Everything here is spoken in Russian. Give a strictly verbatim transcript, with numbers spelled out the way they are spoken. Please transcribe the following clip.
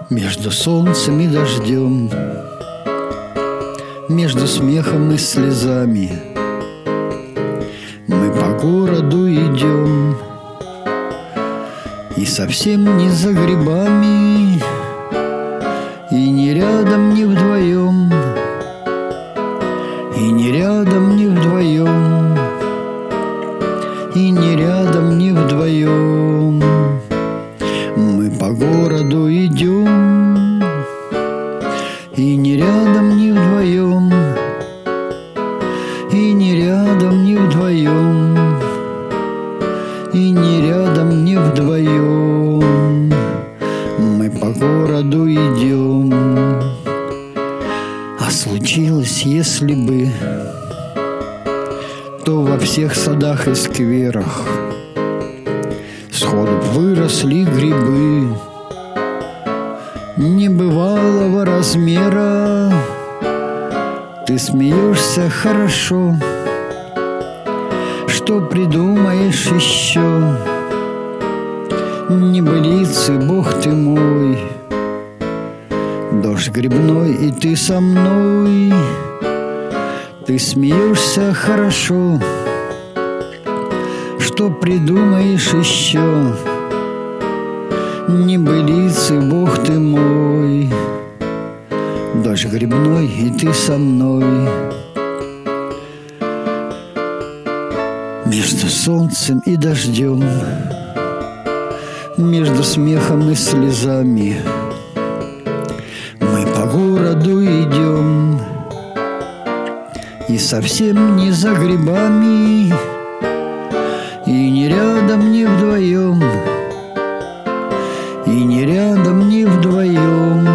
Между солнцем и дождем, между смехом и слезами мы по городу идем, и совсем не за грибами, и не рядом, не вдвоем, и не рядом, не вдвоем, и не рядом, не вдвоем. Мы по городу идем, и не рядом, не вдвоем, и не рядом, не вдвоем, и не рядом, не вдвоем. Мы по городу идем. А случилось, если бы, то во всех садах и скверах сходу выросли грибы небывалого размера. Ты смеешься хорошо, что придумаешь еще? Небылицы, Бог ты мой, дождь грибной, и ты со мной. Ты смеешься хорошо, что придумаешь еще? Небылицы, Бог ты мой, дождь грибной, и ты со мной. Между солнцем и дождем, между смехом и слезами мы по городу идем, и совсем не за грибами, и не рядом, не вдвоем, и не рядом, не вдвоем.